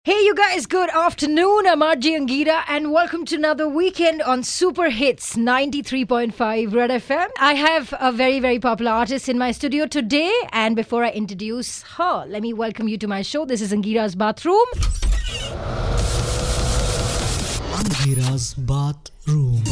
Hey you guys, good afternoon. I'm RJ Angira and welcome to another weekend on Super Hits 93.5 Red FM. I have a very popular artist in my studio today, and before I introduce her, let me welcome you to my show. This is Angira's Bathroom. Angira's Bathroom.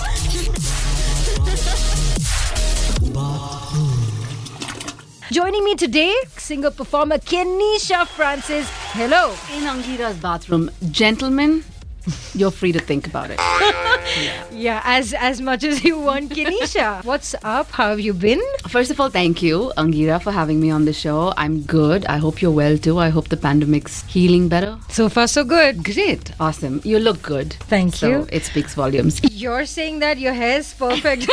Joining me today, singer-performer Kenisha Francis. Hello. In Angira's Bathroom, gentlemen, you're free to think about it. Yeah, as much as you want. Kenisha, what's up? How have you been? First of all, thank you, Angira, for having me on the show. I'm good. I hope you're well too. I hope the pandemic's healing better. So far, so good. Great. Awesome. You look good. Thank you. So it speaks volumes. You're saying that your hair's perfect.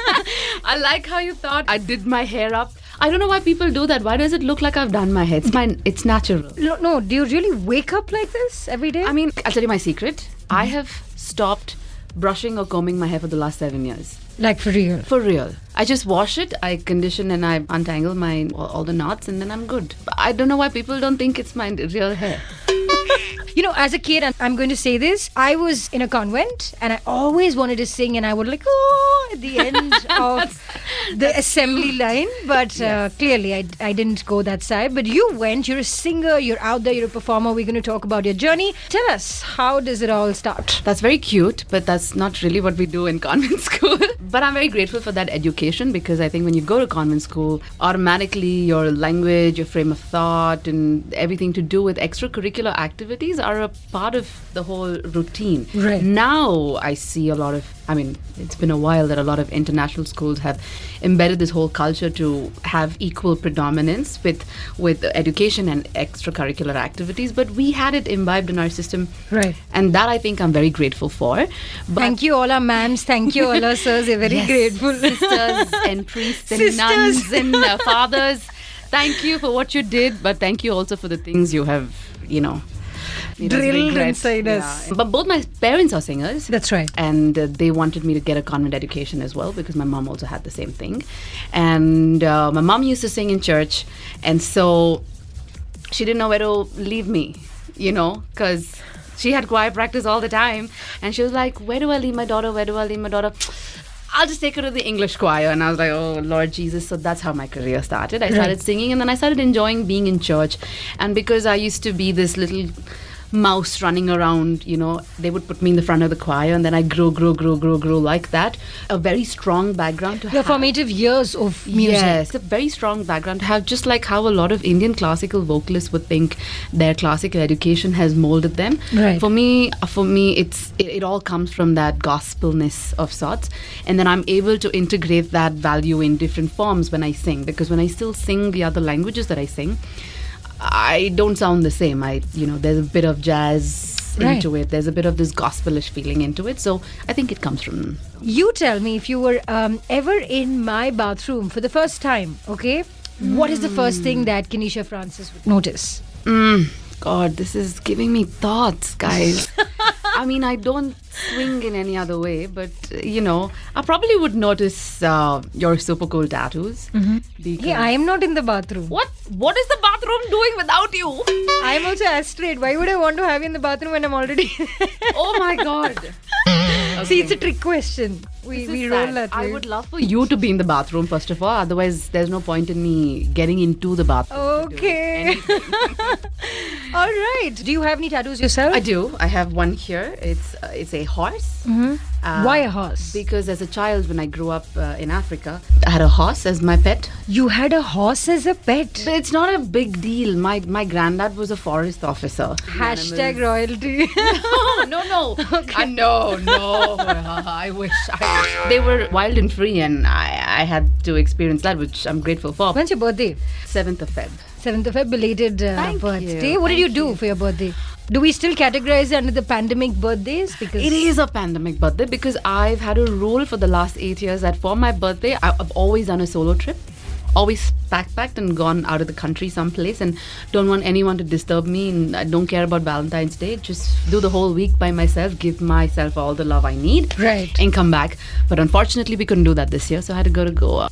I like how you thought I did my hair up. I don't know why people do that. Why does it look like I've done my hair? It's natural. No, do you really wake up like this every day? I mean, I'll tell you my secret. I have stopped brushing or combing my hair for the last 7 years. Like for real? For real. I just wash it, I condition and I untangle all the knots and then I'm good. I don't know why people don't think it's my real hair. You know, as a kid, and I'm going to say this, I was in a convent and I always wanted to sing and I would like, oh, at the end of the assembly line. But Yes. clearly I didn't go that side. But you went, you're a singer, you're out there, you're a performer. We're going to talk about your journey. Tell us, how does it all start? That's very cute, but that's not really what we do in convent school. But I'm very grateful for that education because I think when you go to convent school, automatically your language, your frame of thought, and everything to do with extracurricular activities are a part of the whole routine. Right. Now I see it's been a while that a lot of international schools have embedded this whole culture to have equal predominance with education and extracurricular activities, but we had it imbibed in our system. Right. And that I think I'm very grateful for. But Thank you all our ma'ams. Thank you all our sirs. We're very Yes, grateful. sisters and priests and Sisters. nuns and fathers. Thank you for what you did, but thank you also for the things you have, made us Drilled regret. inside us. Yeah. But both my parents are singers. That's right. And they wanted me to get a convent education as well because my mom also had the same thing. And my mom used to sing in church, and so she didn't know where to leave me, because she had choir practice all the time. And she was like, where do I leave my daughter? Where do I leave my daughter? I'll just take her to the English choir. And I was like, oh, Lord Jesus. So that's how my career started. I started singing, and then I started enjoying being in church. And because I used to be this little mouse running around, they would put me in the front of the choir, and then I grow like that. A very strong background to Your have. formative years of music. Yes, a very strong background to have, just like how a lot of Indian classical vocalists would think their classical education has molded them. Right. For me, it all comes from that gospelness of sorts, and then I'm able to integrate that value in different forms when I sing, because when I still sing the other languages that I sing, I don't sound the same. There's a bit of jazz into it. There's a bit of this gospelish feeling into it. So I think it comes from. You tell me, if you were ever in my bathroom for the first time, okay? What is the first thing that Kenisha Francis would notice? God, this is giving me thoughts, guys. I don't swing in any other way, but, I probably would notice your super cool tattoos. Because Hey, I am not in the bathroom. What is the bathroom doing without you? I am also astrate. Why would I want to have you in the bathroom when I'm already... Oh my God. See, it's a trick question. We This is roll sad. that way. I would love for you to be in the bathroom, first of all. Otherwise, there's no point in me getting into the bathroom. Okay. All right. Do you have any tattoos yourself? I do. I have one here. It's a horse. Why a horse? Because as a child, when I grew up in Africa, I had a horse as my pet. You had a horse as a pet. But it's not a big deal. My granddad was a forest officer. Hashtag royalty. No. No. I wish. They were wild and free, and I had to experience that, which I'm grateful for. When's your birthday? 7th of Feb. 7th of Feb, belated Thank birthday. you. What did you Thank do you. for your birthday? Do we still categorize it under the pandemic birthdays? Because It is a pandemic birthday because I've had a rule for the last 8 years that for my birthday, I've always done a solo trip. always backpacked and gone out of the country someplace and don't want anyone to disturb me, and I don't care about Valentine's Day. Just do the whole week by myself, give myself all the love I need, Right. and come back. But unfortunately, we couldn't do that this year, so I had to go to Goa.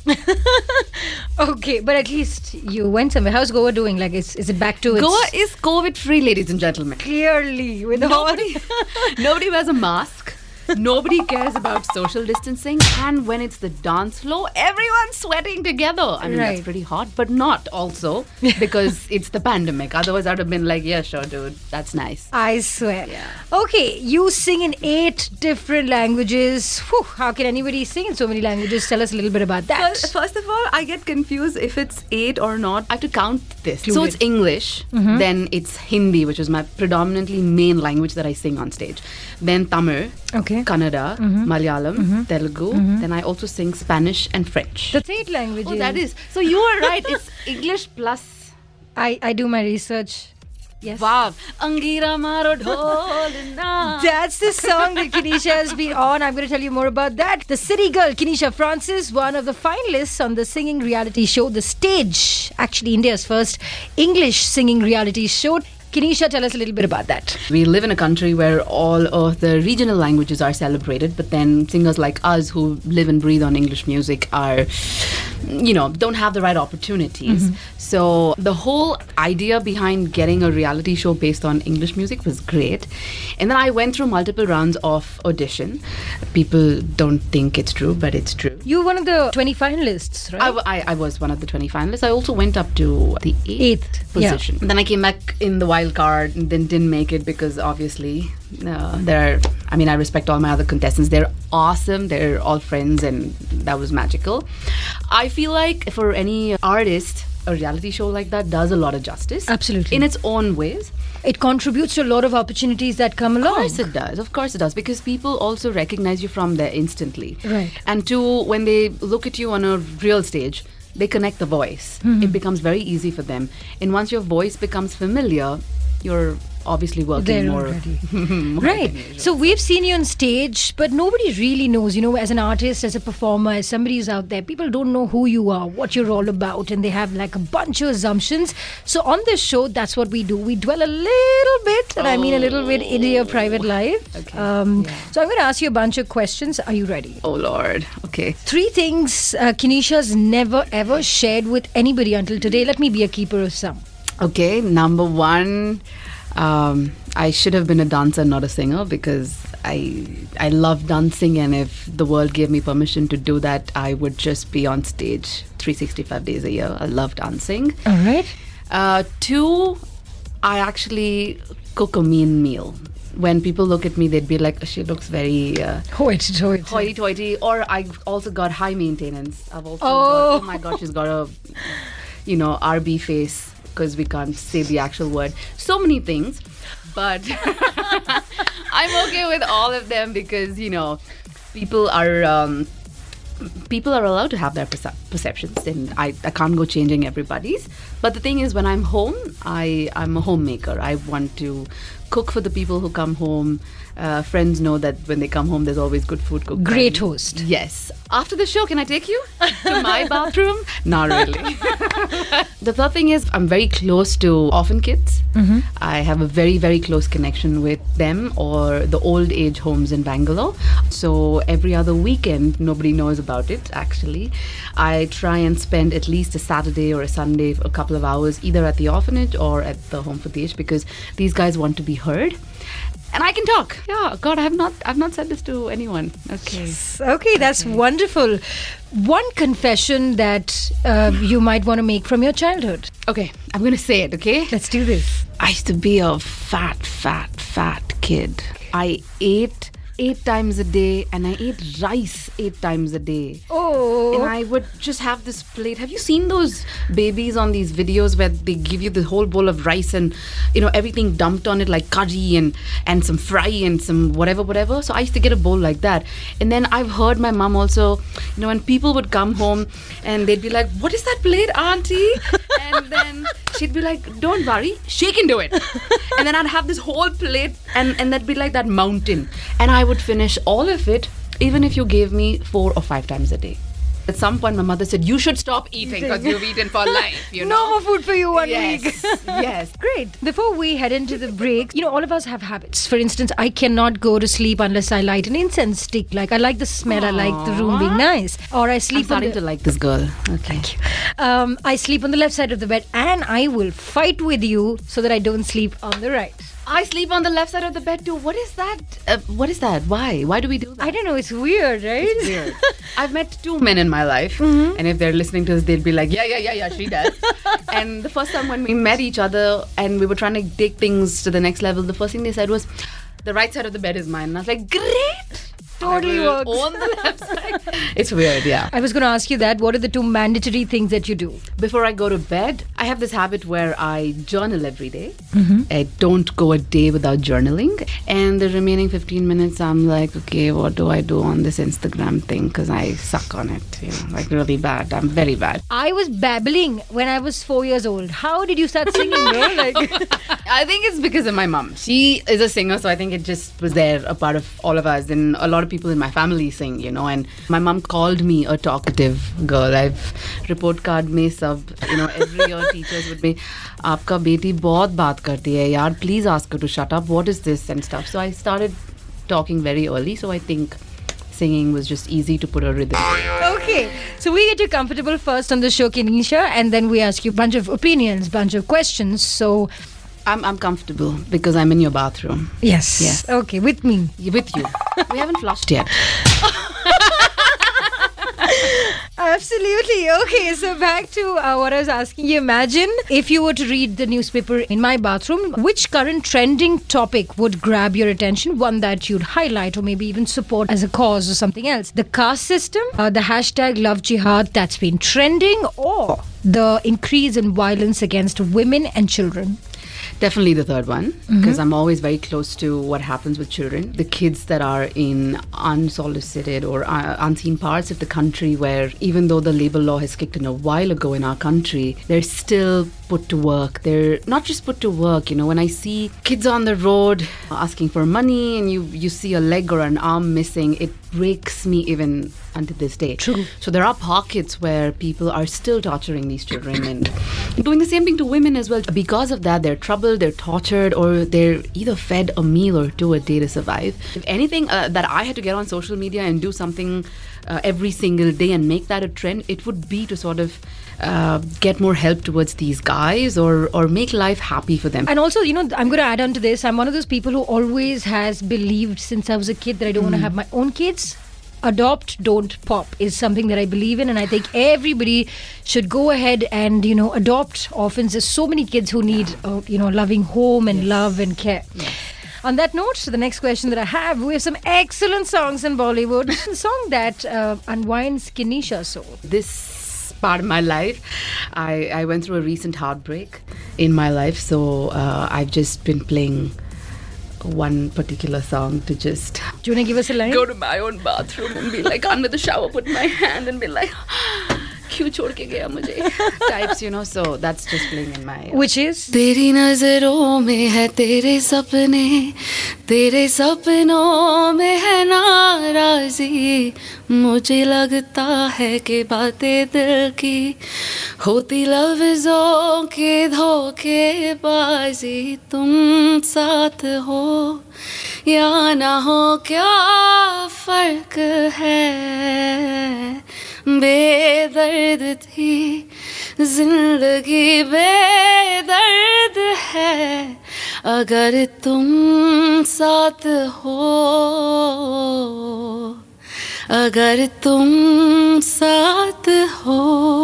Okay, but at least you went somewhere. How's Goa doing? Like, is it back to its... Goa is COVID-free, ladies and gentlemen. Clearly, with Nobody, nobody wears a mask. Nobody cares about social distancing, and when it's the dance floor, everyone's sweating together. I mean, Right. that's pretty hot, but not also because it's the pandemic. Otherwise, I'd have been like, yeah, sure, dude, that's nice. I swear. Yeah. Okay, you sing in 8 different languages. Whew, how can anybody sing in so many languages? Tell us a little bit about that. First of all, I get confused if it's 8 or not. I have to count this. So Fluid. it's English, then it's Hindi, which is my predominantly main language that I sing on stage. Then Tamil, Okay. Kannada, Malayalam, Telugu. Then I also sing Spanish and French. That's 8 languages. Oh, that is. So you are right. It's English plus. I do my research. Yes. Wow. Angira maro dholna. That's the song that Kenisha has been on. I'm going to tell you more about that. The city girl, Kenisha Francis, one of the finalists on the singing reality show, The Stage. Actually, India's first English singing reality show. Kenisha, tell us a little bit about that. We live in a country where all of the regional languages are celebrated, but then singers like us who live and breathe on English music are, don't have the right opportunities. So the whole idea behind getting a reality show based on English music was great. And then I went through multiple rounds of audition. People don't think it's true, but it's true. You were one of the 20 finalists, right? I was one of the 20 finalists. I also went up to the eighth position. Then I came back in the wild card and then didn't make it because obviously I respect all my other contestants. They're awesome. They're all friends and that was magical. I feel like for any artist, a reality show like that does a lot of justice. Absolutely. In its own ways. It contributes to a lot of opportunities that come along. Of course it does. Because people also recognize you from there instantly. Right. And two, when they look at you on a real stage, they connect the voice. It becomes very easy for them. And once your voice becomes familiar, you're obviously working There more. already. more Right. than usual. So we've seen you on stage, but nobody really knows, as an artist, as a performer, as somebody who's out there, people don't know who you are, what you're all about, and they have like a bunch of assumptions. So on this show, that's what we do. We dwell a little bit, and I mean a little bit, into your private life. Okay. So I'm going to ask you a bunch of questions. Are you ready? Oh Lord. Okay. 3 things Kenisha's never ever shared with anybody until today. Let me be a keeper of some. Okay. Number one, I should have been a dancer, not a singer, because I love dancing, and if the world gave me permission to do that, I would just be on stage 365 days a year. I love dancing. All right. 2, I actually cook a mean meal. When people look at me, they'd be like, she looks very hoity-toity. Or I've also got high maintenance. I've also got, oh my God, she's got a, RB face, because we can't say the actual word. So many things. But I'm okay with all of them because, people are allowed to have their perceptions, and I can't go changing everybody's. But the thing is, when I'm home, I'm a homemaker. I want to cook for the people who come home. Friends know that when they come home, there's always good food cooked. Great host. Yes. After the show, can I take you to my bathroom? Not really. The third thing is, I'm very close to orphan kids. I have a very, very close connection with them or the old age homes in Bangalore. So every other weekend, nobody knows about it, actually. I try and spend at least a Saturday or a Sunday, a couple of hours, either at the orphanage or at the home for the aged, because these guys want to be heard. And I can talk. Yeah, God, I've not said this to anyone. Okay. Okay, that's wonderful. One confession that you might want to make from your childhood. Okay, I'm going to say it, okay? Let's do this. I used to be a fat kid. I ate 8 times a day, and I ate rice 8 times a day. Oh. And I would just have this plate. Have you seen those babies on these videos where they give you the whole bowl of rice and, everything dumped on it like curry and some fry and some whatever. So I used to get a bowl like that. And then I've heard my mom also, when people would come home and they'd be like, "What is that plate, auntie?" And then she'd be like, "Don't worry, shake into it." And then I'd have this whole plate and that'd be like that mountain. And I would finish all of it, even if you gave me 4 or 5 times a day. At some point, my mother said, you should stop eating because you've eaten for life, you know. No more food for you 1 Yes, week. yes. Great. Before we head into the break, all of us have habits. For instance, I cannot go to sleep unless I light an incense stick. Like, I like the smell, I like the room being nice. Or I I'm sleep on starting to like this girl. Okay. I sleep on the left side of the bed, and I will fight with you so that I don't sleep on the right. I sleep on the left side of the bed too. What is that? What is that? Why? Why do we do that? I don't know. It's weird, right? It's weird. I've met 2 men in my life, and if they're listening to this, they'll be like, yeah, she does. And the first time when we met each other and we were trying to take things to the next level, the first thing they said was, the right side of the bed is mine. And I was like, great! Totally I will works. own the left side. It's weird, yeah. I was going to ask you that. What are the 2 mandatory things that you do? Before I go to bed, I have this habit where I journal every day. I don't go a day without journaling. And the remaining 15 minutes, I'm like, okay, what do I do on this Instagram thing? Because I suck on it, like really bad. I'm very bad. I was babbling when I was 4 years old. How did you start singing, bro? Like, I think it's because of my mom. She is a singer, so I think it just was there, a part of all of us. And a lot of people in my family sing, and my mom called me a talkative girl. I've report card में सब, every year teachers would be, आपका बेटी बहुत बात करती है यार, please ask her to shut up, what is this and stuff. So I started talking very early, so I think singing was just easy to put a rhythm to. okay. So we get you comfortable first on the show, Kinisha, and then we ask you a bunch of opinions, bunch of questions. So I'm comfortable because I'm in your bathroom. yes. Okay, with me. With you. We haven't flushed yet. Absolutely. Okay, so back to what I was asking you. Imagine if you were to read the newspaper in my bathroom, which current trending topic would grab your attention? One that you'd highlight or maybe even support as a cause or something else. The caste system, the hashtag love jihad that's been trending, or the increase in violence against women and children? Definitely the third one, because I'm always very close to what happens with children. The kids that are in unsolicited or unseen parts of the country where even though the labor law has kicked in a while ago in our country, they're still put to work. They're not just put to work, when I see kids on the road asking for money and you see a leg or an arm missing, it breaks me even unto this day. True. So there are pockets where people are still torturing these children and doing the same thing to women as well. Because of that, they're troubled, they're tortured, or they're either fed a meal or 2 a day to survive. If anything that I had to get on social media and do something every single day and make that a trend, it would be to sort of get more help towards these guys or make life happy for them. And also, I'm going to add on to this. I'm one of those people who always has believed since I was a kid that I don't want to have my own kids. Adopt, don't pop is something that I believe in, and I think everybody should go ahead and adopt orphans. There's so many kids who need a loving home and love and care. Yes. On that note, the next question that I have, we have some excellent songs in Bollywood. A song that unwinds Kinisha's soul. This part of my life, I went through a recent heartbreak in my life, so I've just been playing one particular song to just Do you want to give us a line? go to my own bathroom and be like under the shower, put my hand and be like, क्यों छोड़ के गया मुझे types, so that's just playing in my Which is? तेरी नजरों में है तेरे सपनों में है नाराजी मुझे लगता है कि बातें दिल की होती लफ्जों के धोखेबाजी तुम साथ हो या ना हो क्या फर्क है बेदर्द थी जिंदगी बेदर्द है अगर तुम साथ हो अगर तुम साथ हो.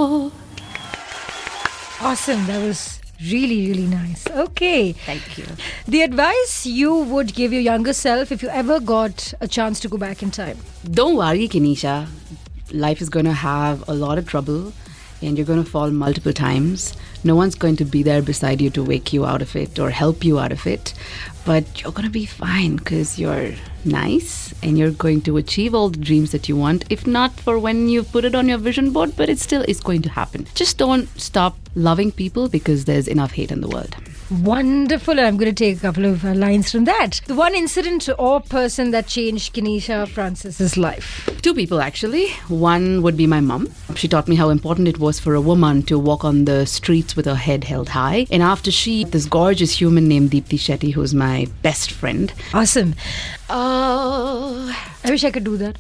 Awesome. That was really, really nice. Okay. Thank you. The advice you would give your younger self if you ever got a chance to go back in time? Don't worry, Kinisha. Life is going to have a lot of trouble and you're going to fall multiple times. No one's going to be there beside you to wake you out of it or help you out of it. But you're going to be fine because you're nice and you're going to achieve all the dreams that you want. If not for when you put it on your vision board, but it still is going to happen. Just don't stop loving people because there's enough hate in the world. Wonderful. I'm going to take a couple of lines from that. The one incident or person that changed Kenisha Francis's life. Two people, actually. One would be my mum. She taught me how important it was for a woman to walk on the streets with her head held high. And after this gorgeous human named Deepthi Shetty, who's my best friend. Awesome. I wish I could do that.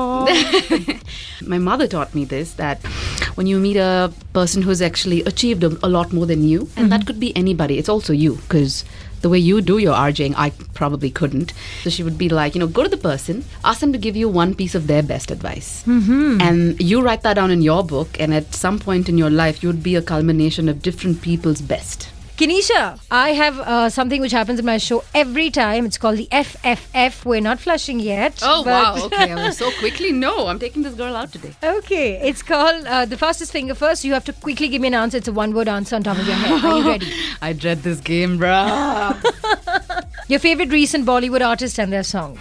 My mother taught me this, that when you meet a person who's actually achieved a lot more than you, and that could be anybody, it's also you, because the way you do your RJing, I probably couldn't. So she would be like, go to the person, ask them to give you one piece of their best advice. And you write that down in your book, and at some point in your life, you would be a culmination of different people's best. Kenisha, I have something which happens in my show every time. It's called the FFF. We're not flushing yet. Oh, wow. Okay. So quickly, no. I'm taking this girl out today. Okay. It's called the fastest finger first. You have to quickly give me an answer. It's a one-word answer on top of your head. Are you ready? I dread this game, bruh. Your favorite recent Bollywood artist and their song?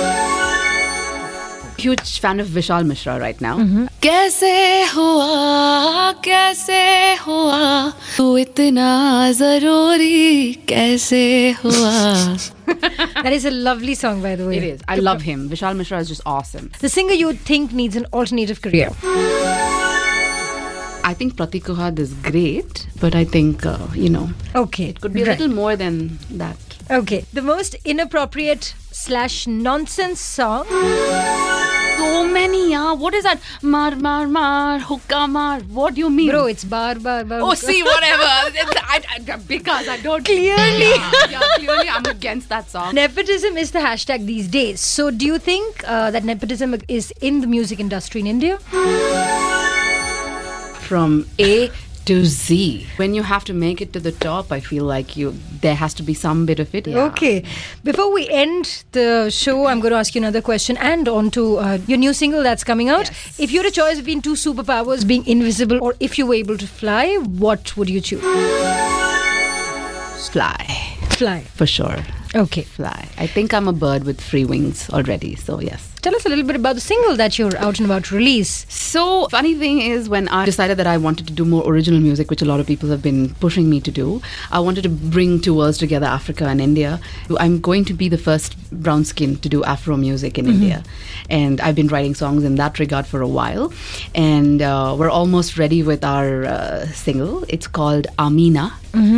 Huge fan of Vishal Mishra right now. कैसे हुआ तू इतना ज़रूरी कैसे हुआ. That is a lovely song, by the way. It is. I love him. Vishal Mishra is just awesome. The singer you would think needs an alternative career? I think Pratik Kuhad is great, but I think, Okay. it could be a little more than that. Okay. The most inappropriate / nonsense song? So many, yeah. What is that? Mar, hookah mar. What do you mean? Bro, it's bar. Oh, see, whatever. Because I don't... Clearly. Clearly I'm against that song. Nepotism is the hashtag these days. So do you think that nepotism is in the music industry in India? From A to Z. When you have to make it to the top, I feel like there has to be some bit of it. Yeah. Okay. Before we end the show, I'm going to ask you another question and on to your new single that's coming out. Yes. If you had a choice between two superpowers, being invisible or if you were able to fly, what would you choose? Fly. Fly. For sure. Okay. Fly. I think I'm a bird with free wings already, so yes. Tell us a little bit about the single that you're out and about to release. So, funny thing is, when I decided that I wanted to do more original music, which a lot of people have been pushing me to do, I wanted to bring two worlds together, Africa and India. I'm going to be the first brown skin to do Afro music in India. And I've been writing songs in that regard for a while. And we're almost ready with our single. It's called Amina,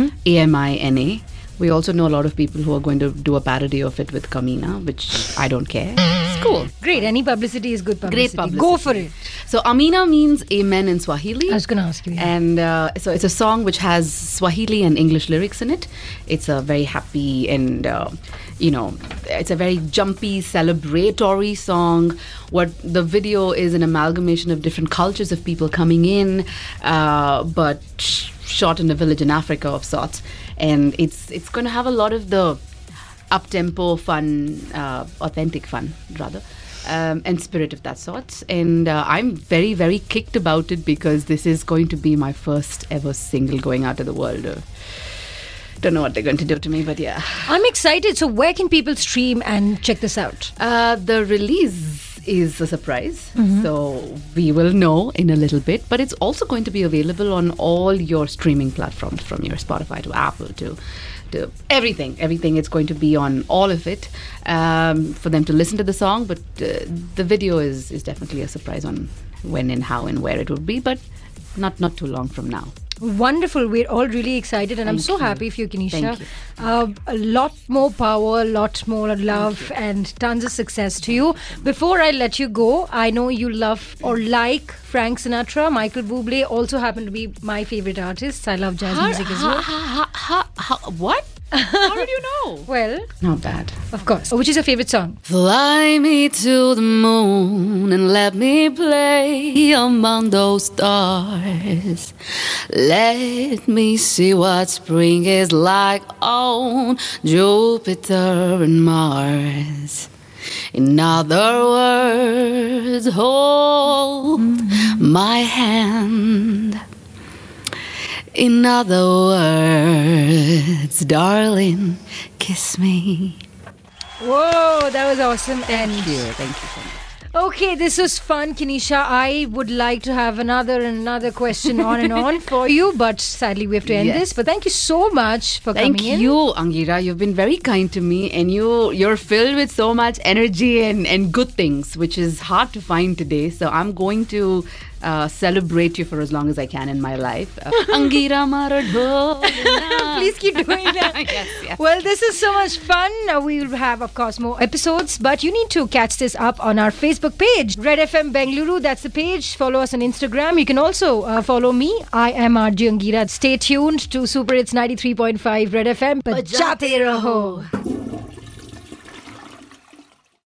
Amina. We also know a lot of people who are going to do a parody of it with Kamina, which I don't care. It's cool. Great. Any publicity is good publicity. Great publicity. Go for it. So Amina means amen in Swahili. I was going to ask you. And so it's a song which has Swahili and English lyrics in it. It's a very happy and, it's a very jumpy, celebratory song. What the video is an amalgamation of different cultures of people coming in, but shot in a village in Africa of sorts. And it's going to have a lot of the up-tempo fun, authentic fun, rather. And spirit of that sort. And I'm very, very kicked about it because this is going to be my first ever single going out to the world. Don't know what they're going to do to me, but yeah. I'm excited. So where can people stream and check this out? The release is a surprise. So we will know in a little bit. But it's also going to be available on all your streaming platforms, from your Spotify to Apple to everything. It's going to be on all of it for them to listen to the song. But the video is definitely a surprise on when and how and where it will be. But not too long from now. Wonderful. We're all really excited and I'm so happy for you, Kenisha. Thank you. A lot more power, a lot more love and tons of success to you. Before I let you go, I know you love or like Frank Sinatra. Michael Bublé also happen to be my favorite artists. I love jazz music as well. What? How did you know? Well, Not bad. of course. Which is your favorite song? Fly me to the moon and let me play among those stars. Let me see what spring is like on Jupiter and Mars. In other words, hold my hand. In other words, darling, kiss me. Whoa, that was awesome. Thank you so much. Okay, this was fun, Kinisha. I would like to have another question on and on for you, but sadly we have to end this. But thank you so much for coming in. Thank you, Angira. You've been very kind to me, and you're filled with so much energy and good things, which is hard to find today. So I'm going to celebrate you for as long as I can in my life. Angira Maradho. Please keep doing that. Yes. Well, this is so much fun. We will have, of course, more episodes, but you need to catch this up on our Facebook page, Red FM Bengaluru. That's the page. Follow us on Instagram. You can also follow me. I am RJ Angira. Stay tuned to Super Hits 93.5 Red FM. Bajate raho.